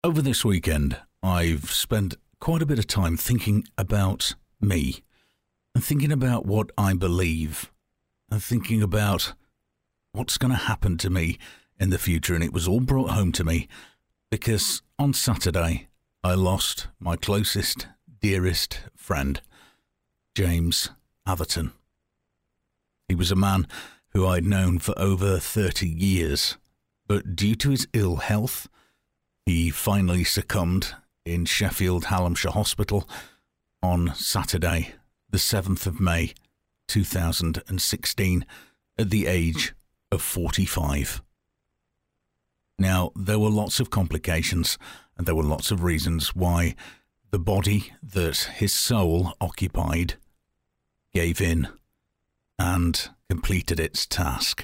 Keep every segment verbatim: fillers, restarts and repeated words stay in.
Over this weekend, I've spent quite a bit of time thinking about me and thinking about what I believe and thinking about what's going to happen to me in the future. And it was all brought home to me because on Saturday, I lost my closest, dearest friend, James Atherton. He was a man who I'd known for over thirty years, but due to his ill health, he finally succumbed in Sheffield Hallamshire Hospital on Saturday, the seventh of May, two thousand sixteen, at the age of forty-five. Now, there were lots of complications and there were lots of reasons why the body that his soul occupied gave in and completed its task.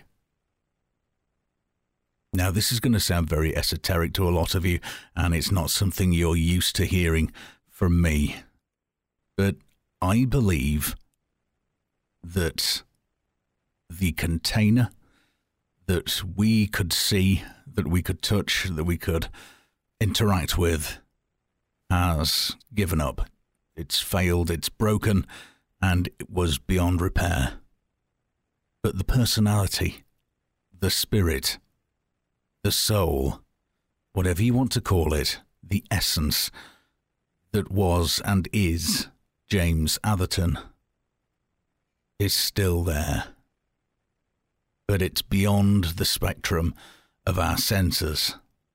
Now, this is going to sound very esoteric to a lot of you, and it's not something you're used to hearing from me. But I believe that the container that we could see, that we could touch, that we could interact with, has given up. It's failed, it's broken, and it was beyond repair. But the personality, the spirit, the soul, whatever you want to call it, the essence that was and is James Atherton is still there. But it's beyond the spectrum of our senses.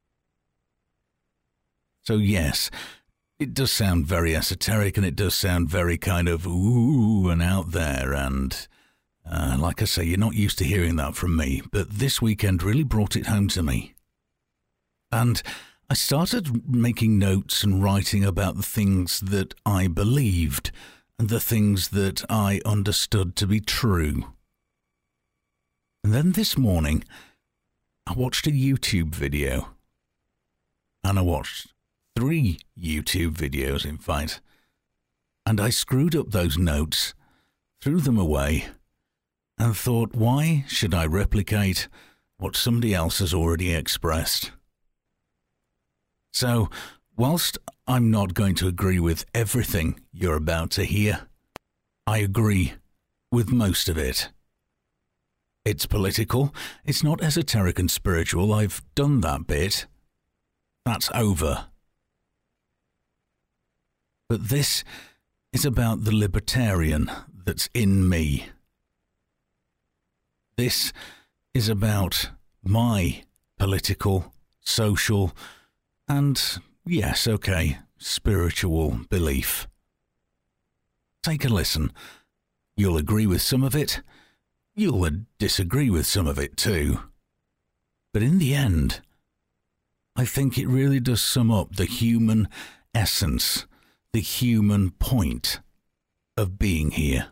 So yes, it does sound very esoteric and it does sound very kind of ooh and out there, and Uh, like I say, you're not used to hearing that from me, but this weekend really brought it home to me. And I started making notes and writing about the things that I believed and the things that I understood to be true. And then this morning, I watched a YouTube video. And I watched three YouTube videos, in fact. And I screwed up those notes, threw them away, and thought, why should I replicate what somebody else has already expressed? So, whilst I'm not going to agree with everything you're about to hear, I agree with most of it. It's political, it's not esoteric and spiritual, I've done that bit. That's over. But this is about the libertarian that's in me. This is about my political, social, and, yes, okay, spiritual belief. Take a listen. You'll agree with some of it. You'll disagree with some of it too. But in the end, I think it really does sum up the human essence, the human point of being here.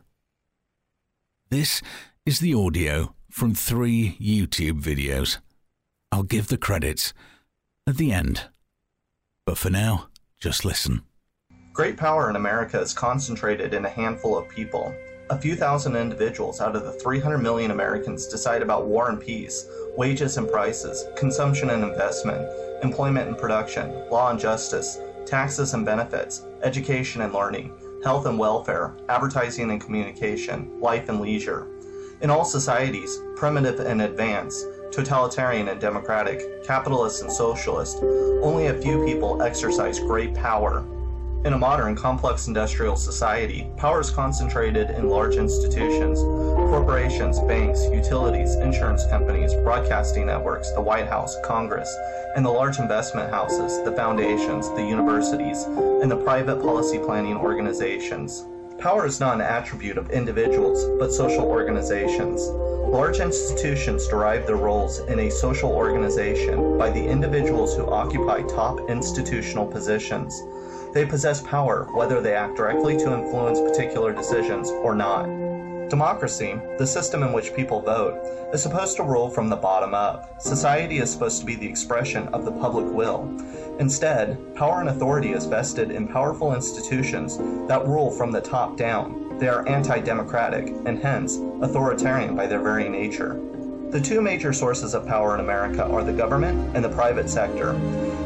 This is the audio from three YouTube videos. I'll give the credits at the end. But for now, just listen. Great power in America is concentrated in a handful of people. A few thousand individuals out of the three hundred million Americans decide about war and peace, wages and prices, consumption and investment, employment and production, law and justice, taxes and benefits, education and learning, health and welfare, advertising and communication, life and leisure. In all societies, primitive and advanced, totalitarian and democratic, capitalist and socialist, only a few people exercise great power. In a modern, complex industrial society, power is concentrated in large institutions, corporations, banks, utilities, insurance companies, broadcasting networks, the White House, Congress, and the large investment houses, the foundations, the universities, and the private policy planning organizations. Power is not an attribute of individuals, but social organizations. Large institutions derive their roles in a social organization by the individuals who occupy top institutional positions. They possess power whether they act directly to influence particular decisions or not. Democracy, the system in which people vote, is supposed to rule from the bottom up. Society is supposed to be the expression of the public will. Instead, power and authority is vested in powerful institutions that rule from the top down. They are anti-democratic and hence authoritarian by their very nature. The two major sources of power in America are the government and the private sector.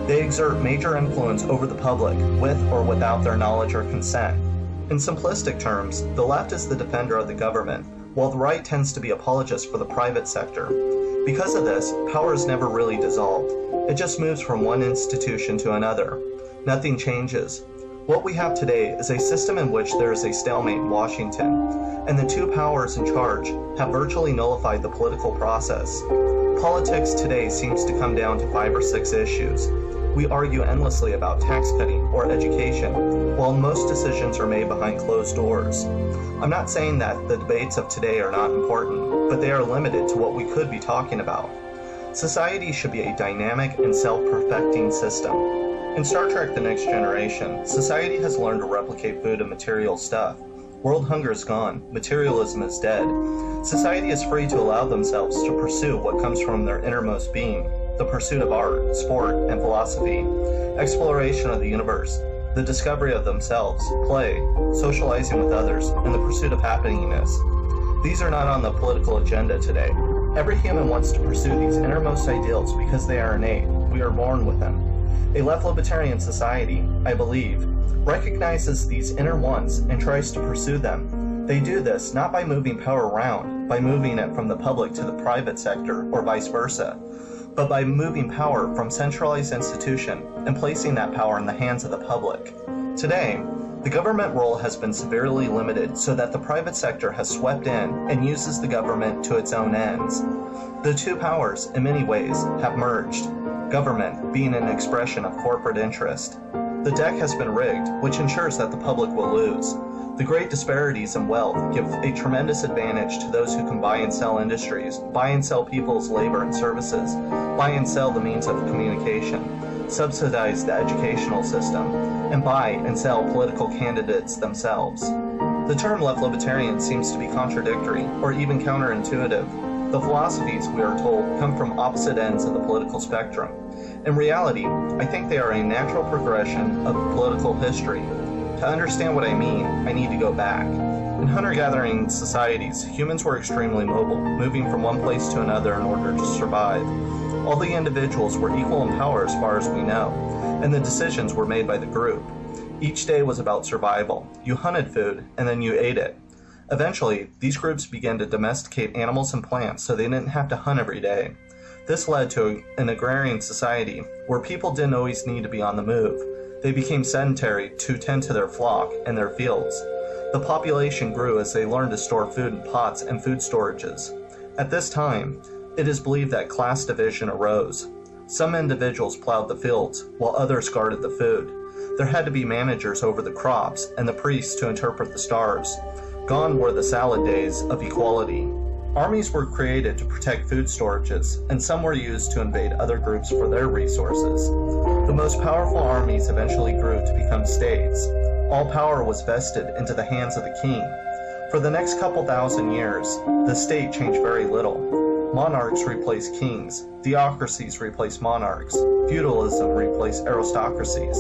They exert major influence over the public, with or without their knowledge or consent. In simplistic terms, the left is the defender of the government, while the right tends to be apologists for the private sector. Because of this, power is never really dissolved. It just moves from one institution to another. Nothing changes. What we have today is a system in which there is a stalemate in Washington, and the two powers in charge have virtually nullified the political process. Politics today seems to come down to five or six issues. We argue endlessly about tax cutting or education, while most decisions are made behind closed doors. I'm not saying that the debates of today are not important, but they are limited to what we could be talking about. Society should be a dynamic and self-perfecting system. In Star Trek: The Next Generation, society has learned to replicate food and material stuff. World hunger is gone. Materialism is dead. Society is free to allow themselves to pursue what comes from their innermost being, the pursuit of art, sport, and philosophy, exploration of the universe, the discovery of themselves, play, socializing with others, and the pursuit of happiness. These are not on the political agenda today. Every human wants to pursue these innermost ideals because they are innate. We are born with them. A left libertarian society, I believe, recognizes these inner wants and tries to pursue them. They do this not by moving power around, by moving it from the public to the private sector, or vice versa, but by moving power from centralized institution and placing that power in the hands of the public. Today, the government role has been severely limited so that the private sector has swept in and uses the government to its own ends. The two powers, in many ways, have merged, government being an expression of corporate interest. The deck has been rigged, which ensures that the public will lose. The great disparities in wealth give a tremendous advantage to those who can buy and sell industries, buy and sell people's labor and services, buy and sell the means of communication, subsidize the educational system, and buy and sell political candidates themselves. The term left libertarian seems to be contradictory or even counterintuitive. The philosophies, we are told, come from opposite ends of the political spectrum. In reality, I think they are a natural progression of political history. To understand what I mean, I need to go back. In hunter-gathering societies, humans were extremely mobile, moving from one place to another in order to survive. All the individuals were equal in power as far as we know, and the decisions were made by the group. Each day was about survival. You hunted food, and then you ate it. Eventually, these groups began to domesticate animals and plants so they didn't have to hunt every day. This led to an agrarian society where people didn't always need to be on the move. They became sedentary to tend to their flock and their fields. The population grew as they learned to store food in pots and food storages. At this time, it is believed that class division arose. Some individuals plowed the fields, while others guarded the food. There had to be managers over the crops and the priests to interpret the stars. Gone were the salad days of equality. Armies were created to protect food storages, and some were used to invade other groups for their resources. The most powerful armies eventually grew to become states. All power was vested into the hands of the king. For the next couple thousand years, the state changed very little. Monarchs replaced kings, theocracies replaced monarchs, feudalism replaced aristocracies.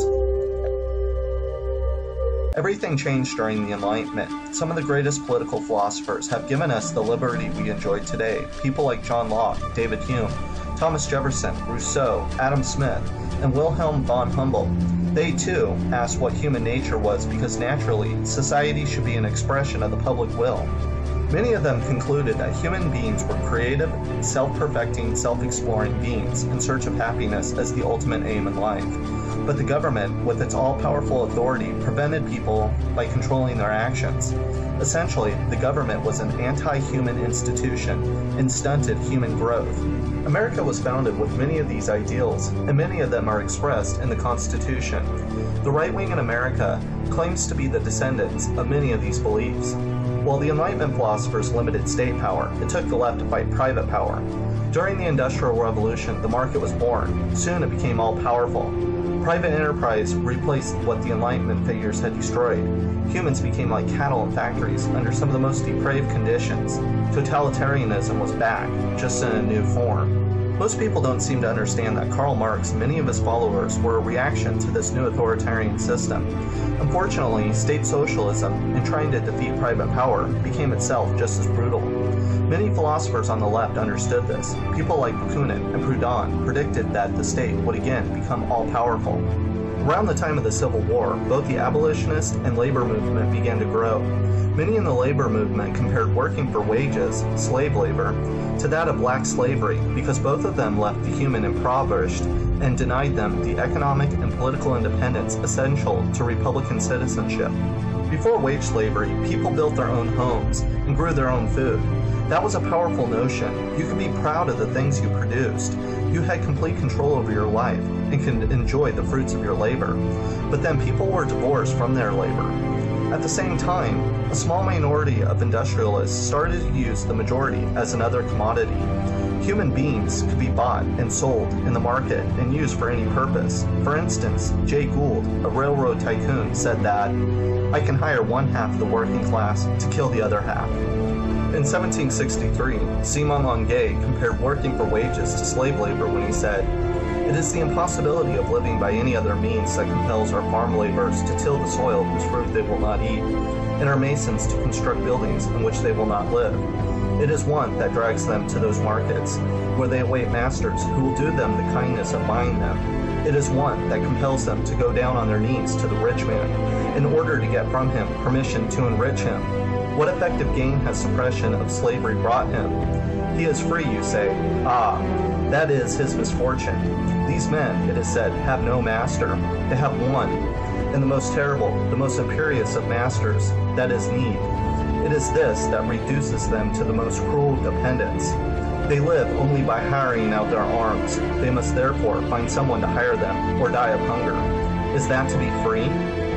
Everything changed during the Enlightenment. Some of the greatest political philosophers have given us the liberty we enjoy today. People like John Locke, David Hume, Thomas Jefferson, Rousseau, Adam Smith, and Wilhelm von Humboldt. They, too, asked what human nature was because naturally, society should be an expression of the public will. Many of them concluded that human beings were creative, self-perfecting, self-exploring beings in search of happiness as the ultimate aim in life. But the government, with its all-powerful authority, prevented people by controlling their actions. Essentially, the government was an anti-human institution and stunted human growth. America was founded with many of these ideals, and many of them are expressed in the Constitution. The right wing in America claims to be the descendants of many of these beliefs. While the Enlightenment philosophers limited state power, it took the left to fight private power. During the Industrial Revolution, the market was born. Soon it became all-powerful. Private enterprise replaced what the Enlightenment figures had destroyed. Humans became like cattle in factories under some of the most depraved conditions. Totalitarianism was back, just in a new form. Most people don't seem to understand that Karl Marx and many of his followers were a reaction to this new authoritarian system. Unfortunately, state socialism, in trying to defeat private power, became itself just as brutal. Many philosophers on the left understood this. People like Bakunin and Proudhon predicted that the state would again become all-powerful. Around the time of the Civil War, both the abolitionist and labor movement began to grow. Many in the labor movement compared working for wages, slave labor, to that of black slavery because both of them left the human impoverished and denied them the economic and political independence essential to Republican citizenship. Before wage slavery, people built their own homes and grew their own food. That was a powerful notion. You could be proud of the things you produced. You had complete control over your life and could enjoy the fruits of your labor. But then people were divorced from their labor. At the same time, a small minority of industrialists started to use the majority as another commodity. Human beings could be bought and sold in the market and used for any purpose. For instance, Jay Gould, a railroad tycoon, said that, "I can hire one half of the working class to kill the other half." In seventeen sixty-three, Simon Longuet compared working for wages to slave labor when he said, "It is the impossibility of living by any other means that compels our farm laborers to till the soil whose fruit they will not eat, and our masons to construct buildings in which they will not live. It is want that drags them to those markets, where they await masters who will do them the kindness of buying them. It is want that compels them to go down on their knees to the rich man, in order to get from him permission to enrich him. What effective gain has suppression of slavery brought him? He is free, you say. Ah, that is his misfortune. These men, it is said, have no master. They have one, and the most terrible, the most imperious of masters, that is need. It is this that reduces them to the most cruel dependence. They live only by hiring out their arms. They must therefore find someone to hire them, or die of hunger. Is that to be free?"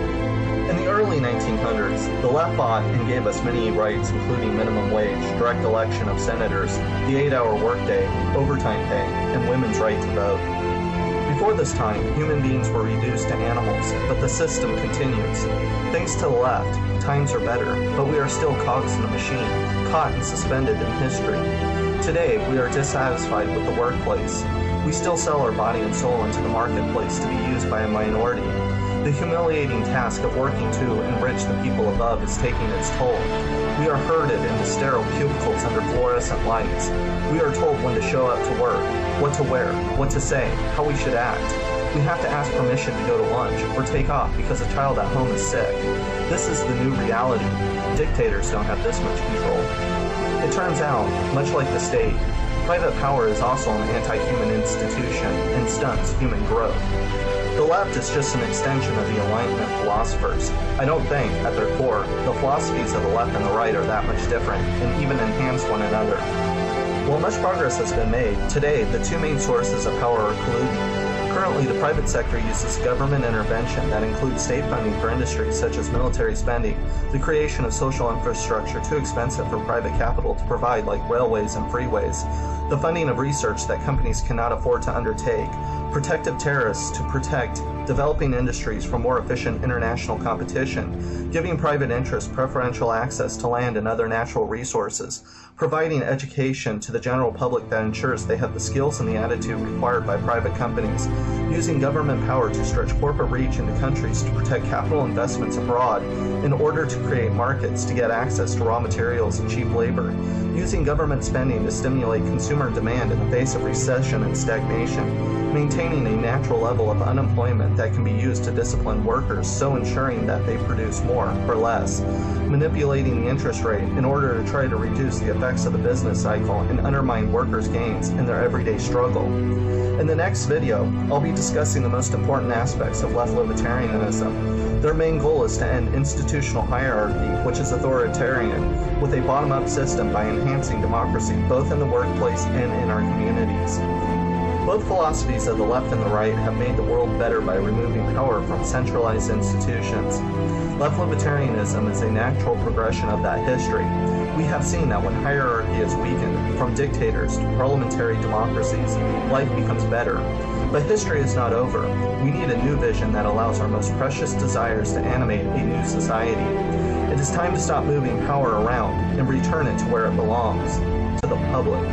In the early nineteen hundreds, the left bought and gave us many rights, including minimum wage, direct election of senators, the eight-hour workday, overtime pay, and women's right to vote. Before this time, human beings were reduced to animals, but the system continues. Thanks to the left, times are better, but we are still cogs in a machine, caught and suspended in history. Today, we are dissatisfied with the workplace. We still sell our body and soul into the marketplace to be used by a minority. The humiliating task of working to enrich the people above is taking its toll. We are herded into sterile cubicles under fluorescent lights. We are told when to show up to work, what to wear, what to say, how we should act. We have to ask permission to go to lunch or take off because a child at home is sick. This is the new reality. Dictators don't have this much control. It turns out, much like the state, private power is also an anti-human institution and stunts human growth. The left is just an extension of the Enlightenment philosophers. I don't think, at their core, the philosophies of the left and the right are that much different, and even enhance one another. While much progress has been made, today the two main sources of power are colluding. Currently, the private sector uses government intervention that includes state funding for industries such as military spending, the creation of social infrastructure too expensive for private capital to provide, like railways and freeways, the funding of research that companies cannot afford to undertake, protective tariffs to protect developing industries from more efficient international competition, giving private interests preferential access to land and other natural resources, providing education to the general public that ensures they have the skills and the attitude required by private companies, using government power to stretch corporate reach into countries to protect capital investments abroad in order to create markets to get access to raw materials and cheap labor, using government spending to stimulate consumer demand in the face of recession and stagnation, maintaining a natural level of unemployment that can be used to discipline workers, so ensuring that they produce more or less, manipulating the interest rate in order to try to reduce the effects of the business cycle and undermine workers' gains in their everyday struggle. In the next video, I'll be discussing the most important aspects of left libertarianism. Their main goal is to end institutional hierarchy, which is authoritarian, with a bottom-up system by enhancing democracy both in the workplace and in our communities. Both philosophies of the left and the right have made the world better by removing power from centralized institutions. Left libertarianism is a natural progression of that history. We have seen that when hierarchy is weakened, from dictators to parliamentary democracies, life becomes better. But history is not over. We need a new vision that allows our most precious desires to animate a new society. It is time to stop moving power around and return it to where it belongs, to the public.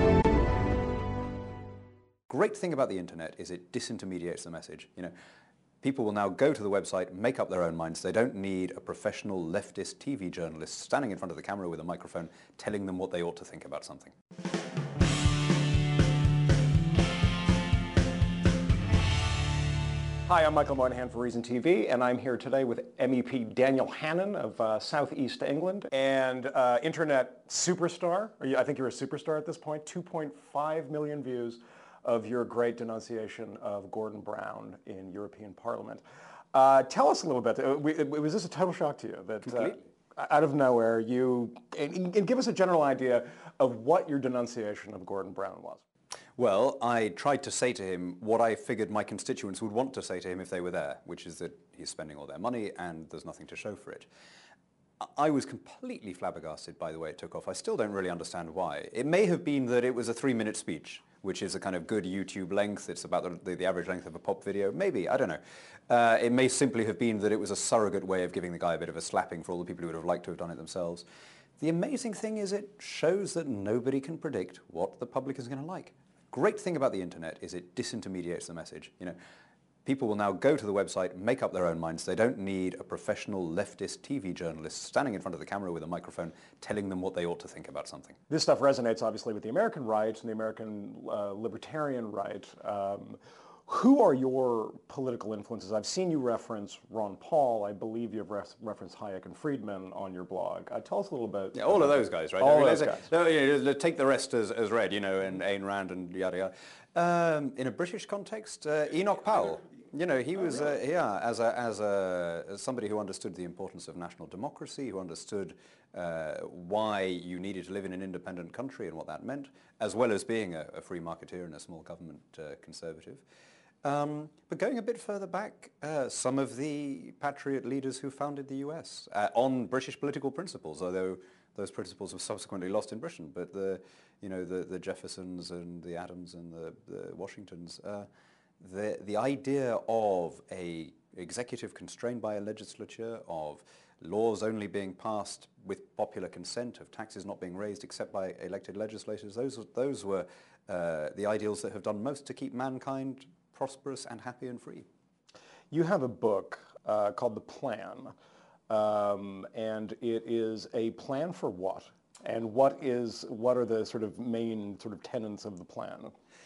Great thing about the internet is it disintermediates the message. You know, People will now go to the website, make up their own minds. They don't need a professional leftist T V journalist standing in front of the camera with a microphone telling them what they ought to think about something. Hi, I'm Michael Moynihan for Reason T V, and I'm here today with M E P Daniel Hannan of uh, Southeast England and uh, internet superstar. Or you, I think you're a superstar at this point. two point five million views of your great denunciation of Gordon Brown in European Parliament. Uh, tell us a little bit. Uh, we, was this a total shock to you that uh, out of nowhere you and, and give us a general idea of what your denunciation of Gordon Brown was? Well, I tried to say to him what I figured my constituents would want to say to him if they were there, which is that he's spending all their money and there's nothing to show for it. I was completely flabbergasted by the way it took off. I still don't really understand why. It may have been that it was a three-minute speech, which is a kind of good YouTube length. It's about the, the, the average length of a pop video. Maybe, I don't know. Uh, it may simply have been that it was a surrogate way of giving the guy a bit of a slapping for all the people who would have liked to have done it themselves. The amazing thing is it shows that nobody can predict what the public is going to like. Great thing about the internet is it disintermediates the message. You know, people will now go to the website, make up their own minds. They don't need a professional leftist T V journalist standing in front of the camera with a microphone telling them what they ought to think about something. This stuff resonates obviously with the American right and the American uh, libertarian right. Um, who are your political influences? I've seen you reference Ron Paul. I believe you've re referenced Hayek and Friedman on your blog. Uh, tell us a little bit. Yeah, all of those guys, right? All I mean, those guys. No, you know, take the rest as, as read, you know, and Ayn Rand and yada yada. Um, in a British context, uh, Enoch Powell. You know, he was, uh, yeah, as a, as a as somebody who understood the importance of national democracy, who understood uh, why you needed to live in an independent country and what that meant, as well as being a, a free marketeer and a small government uh, conservative. Um, but going a bit further back, uh, some of the patriot leaders who founded the U S uh, on British political principles, although those principles were subsequently lost in Britain. But the, you know, the, the Jeffersons and the Adams and the, the Washingtons, uh, the the idea of a executive constrained by a legislature, of laws only being passed with popular consent, of taxes not being raised except by elected legislators, those those were uh, the ideals that have done most to keep mankind prosperous and happy and free. You have a book uh, called The Plan, um, and it is a plan for what? And what is what are the sort of main sort of tenets of the plan?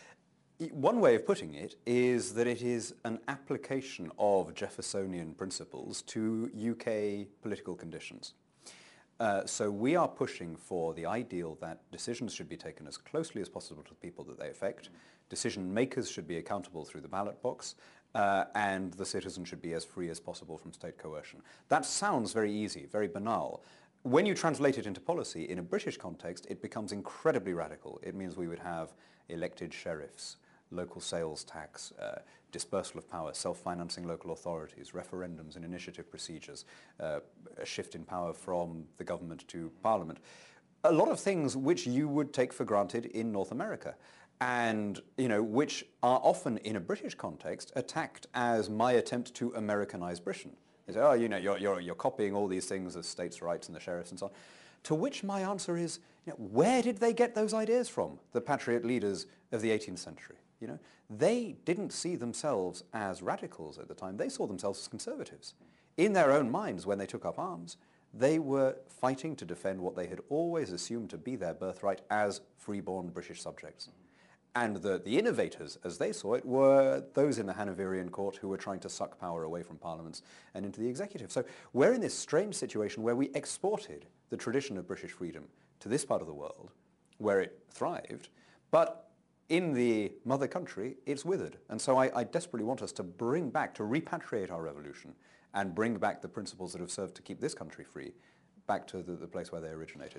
One way of putting it is that it is an application of Jeffersonian principles to U K political conditions. Uh, so we are pushing for the ideal that decisions should be taken as closely as possible to the people that they affect. Decision makers should be accountable through the ballot box, uh, and the citizen should be as free as possible from state coercion. That sounds very easy, very banal. When you translate it into policy, in a British context, it becomes incredibly radical. It means we would have elected sheriffs, local sales tax, uh, dispersal of power, self-financing local authorities, referendums and initiative procedures, uh, a shift in power from the government to Parliament. A lot of things which you would take for granted in North America, and you know, which are often in a British context attacked as my attempt to Americanize Britain. They say, oh, you know, you're, you're, you're copying all these things as states' rights and the sheriffs and so on. To which my answer is, you know, where did they get those ideas from, the patriot leaders of the eighteenth century? You know, they didn't see themselves as radicals at the time. They saw themselves as conservatives. In their own minds, when they took up arms, they were fighting to defend what they had always assumed to be their birthright as freeborn British subjects. And the, the innovators, as they saw it, were those in the Hanoverian court who were trying to suck power away from parliaments and into the executive. So we're in this strange situation where we exported the tradition of British freedom to this part of the world, where it thrived, but in the mother country, it's withered. And so I, I desperately want us to bring back, to repatriate our revolution and bring back the principles that have served to keep this country free back to the, the place where they originated.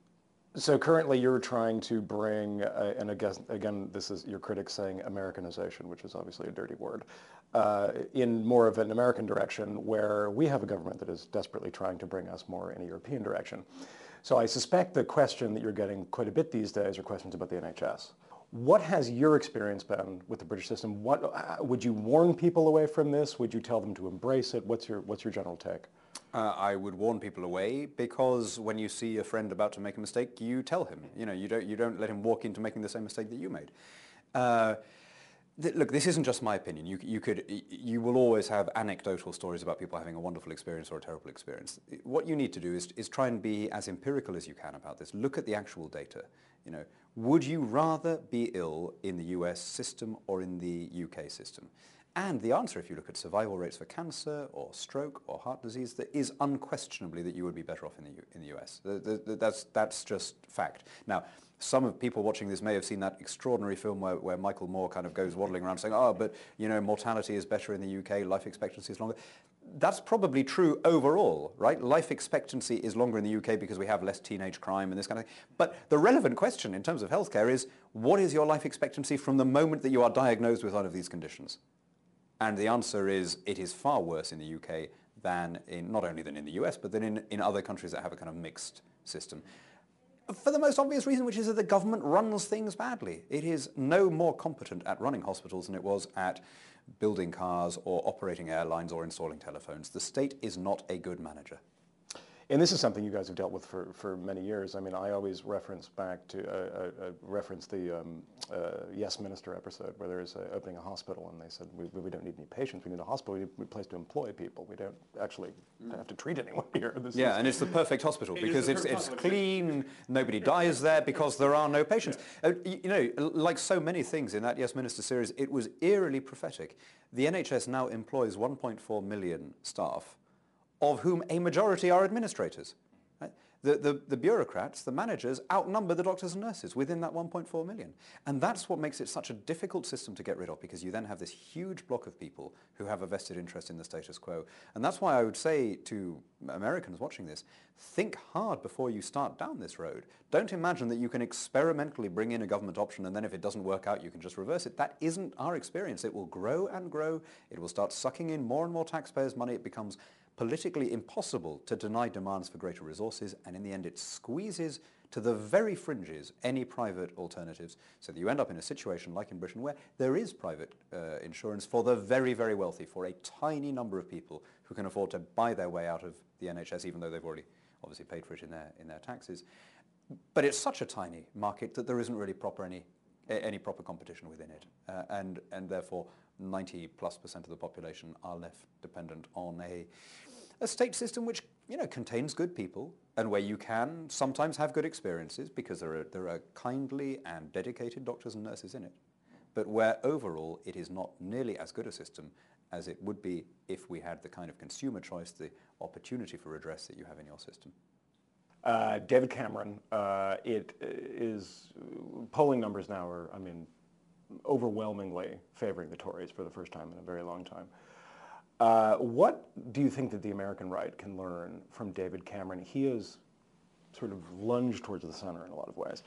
So currently you're trying to bring, uh, and again, again, this is your critics saying Americanization, which is obviously a dirty word, uh, in more of an American direction where we have a government that is desperately trying to bring us more in a European direction. So I suspect the question that you're getting quite a bit these days are questions about the N H S. What has your experience been with the British system? What, uh, would you warn people away from this? Would you tell them to embrace it? What's your, what's your general take? Uh, I would warn people away, because when you see a friend about to make a mistake, you tell him. You know, you don't, you don't let him walk into making the same mistake that you made. Uh, Th- Look, this isn't just my opinion. You, you could, y- you will always have anecdotal stories about people having a wonderful experience or a terrible experience. What you need to do is, is try and be as empirical as you can about this. Look at the actual data. You know, would you rather be ill in the U S system or in the U K system? And the answer, if you look at survival rates for cancer or stroke or heart disease, that is unquestionably that you would be better off in the U- in the U S. The, the, the, that's that's just fact. Now, some of people watching this may have seen that extraordinary film where, where Michael Moore kind of goes waddling around saying, oh, but you know, mortality is better in the U K, life expectancy is longer. That's probably true overall, right? Life expectancy is longer in the U K because we have less teenage crime and this kind of thing. But the relevant question in terms of healthcare is, what is your life expectancy from the moment that you are diagnosed with one of these conditions? And the answer is, it is far worse in the U K than in, not only than in the U S, but than in, in other countries that have a kind of mixed system. For the most obvious reason, which is that the government runs things badly. It is no more competent at running hospitals than it was at building cars or operating airlines or installing telephones. The state is not a good manager. And this is something you guys have dealt with for, for many years. I mean, I always reference back to, uh, uh, reference the um, uh, Yes Minister episode where there is a, opening a hospital and they said, we, we don't need any patients, we need a hospital, we need a place to employ people. We don't actually have to treat anyone here. This yeah, is, and it's the perfect hospital it because it's, it's clean, nobody dies there because there are no patients. Yeah. Uh, you, you know, like so many things in that Yes Minister series, it was eerily prophetic. The N H S now employs one point four million staff, of whom a majority are administrators. Right? The, the, the bureaucrats, the managers, outnumber the doctors and nurses within that one point four million. And that's what makes it such a difficult system to get rid of, because you then have this huge block of people who have a vested interest in the status quo. And that's why I would say to Americans watching this, think hard before you start down this road. Don't imagine that you can experimentally bring in a government option and then if it doesn't work out, you can just reverse it. That isn't our experience. It will grow and grow. It will start sucking in more and more taxpayers' money. It becomes politically impossible to deny demands for greater resources, and in the end it squeezes to the very fringes any private alternatives, so that you end up in a situation like in Britain where there is private uh, insurance for the very, very wealthy, for a tiny number of people who can afford to buy their way out of the N H S, even though they've already obviously paid for it in their, in their taxes. But it's such a tiny market that there isn't really proper any, any proper competition within it, uh, and, and therefore ninety plus percent of the population are left dependent on a, a state system which, you know, contains good people and where you can sometimes have good experiences because there are, there are kindly and dedicated doctors and nurses in it, but where overall it is not nearly as good a system as it would be if we had the kind of consumer choice, the opportunity for redress that you have in your system. Uh, David Cameron, uh, it is, polling numbers now are, I mean, overwhelmingly favoring the Tories for the first time in a very long time. Uh, what do you think that the American right can learn from David Cameron? He has sort of lunged towards the center in a lot of ways.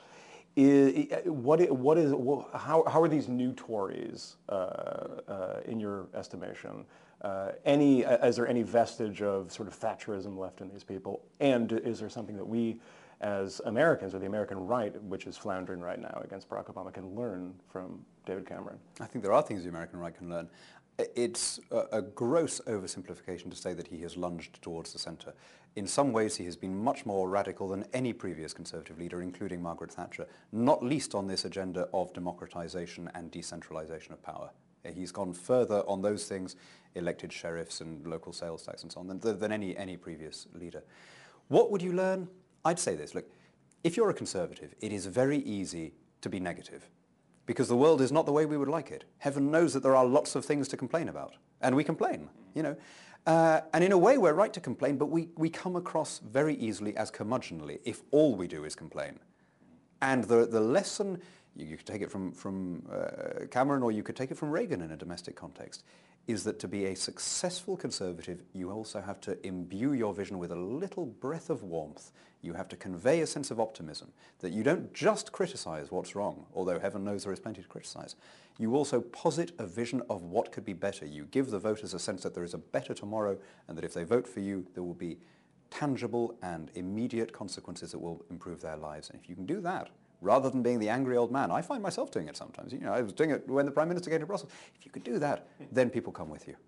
Is, what, what is, how, how are these new Tories, uh, uh, in your estimation? Uh, any, is there any vestige of sort of Thatcherism left in these people? And is there something that we as Americans, or the American right, which is floundering right now against Barack Obama, can learn from David Cameron? I think there are things the American right can learn. It's a, a gross oversimplification to say that he has lunged towards the centre. In some ways, he has been much more radical than any previous Conservative leader, including Margaret Thatcher, not least on this agenda of democratisation and decentralisation of power. He's gone further on those things, elected sheriffs and local sales tax and so on, than, than any, any previous leader. What would you learn? I'd say this, look, if you're a Conservative, it is very easy to be negative, because the world is not the way we would like it. Heaven knows that there are lots of things to complain about, and we complain, you know. Uh, and in a way, we're right to complain, but we, we come across very easily as curmudgeonly if all we do is complain. And the, the lesson, you, you could take it from, from uh, Cameron, or you could take it from Reagan in a domestic context, is that to be a successful Conservative, you also have to imbue your vision with a little breath of warmth. You have to convey a sense of optimism, that you don't just criticise what's wrong, although heaven knows there is plenty to criticise. You also posit a vision of what could be better. You give the voters a sense that there is a better tomorrow, and that if they vote for you, there will be tangible and immediate consequences that will improve their lives. And if you can do that, rather than being the angry old man, I find myself doing it sometimes. You know, I was doing it when the Prime Minister came to Brussels. If you could do that, then people come with you.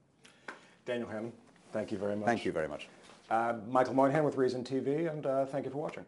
Daniel Hannan, thank you very much. Thank you very much. Uh, Michael Moynihan with Reason T V, and uh, thank you for watching.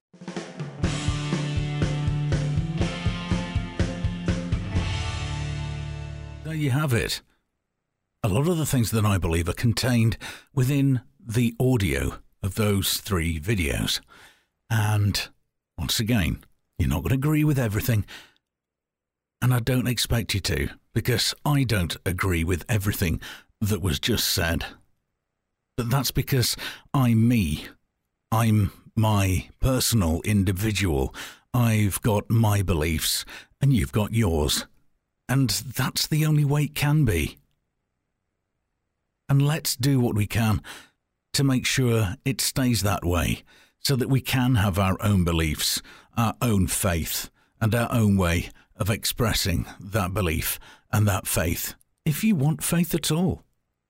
there you have it. A lot of the things that I believe are contained within the audio of those three videos. And once again, you're not going to agree with everything. And I don't expect you to, because I don't agree with everything that was just said. But that's because I'm me. I'm my personal individual. I've got my beliefs, and you've got yours. And that's the only way it can be. And let's do what we can to make sure it stays that way, so that we can have our own beliefs, our own faith, and our own way of expressing that belief and that faith, if you want faith at all.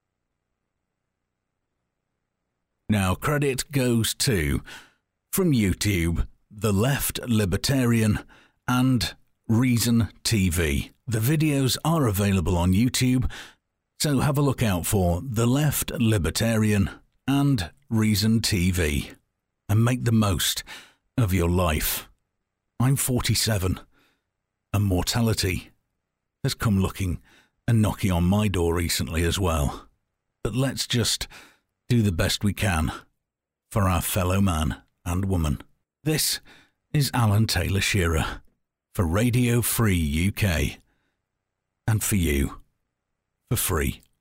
Now, credit goes to, from YouTube, The Left Libertarian and Reason T V. The videos are available on YouTube, so have a look out for The Left Libertarian and Reason T V and make the most of your life. I'm forty-seven, and mortality has come looking and knocking on my door recently as well. But let's just do the best we can for our fellow man and woman. This is Alan Taylor Shearer for Radio Free U K, and for you, for free.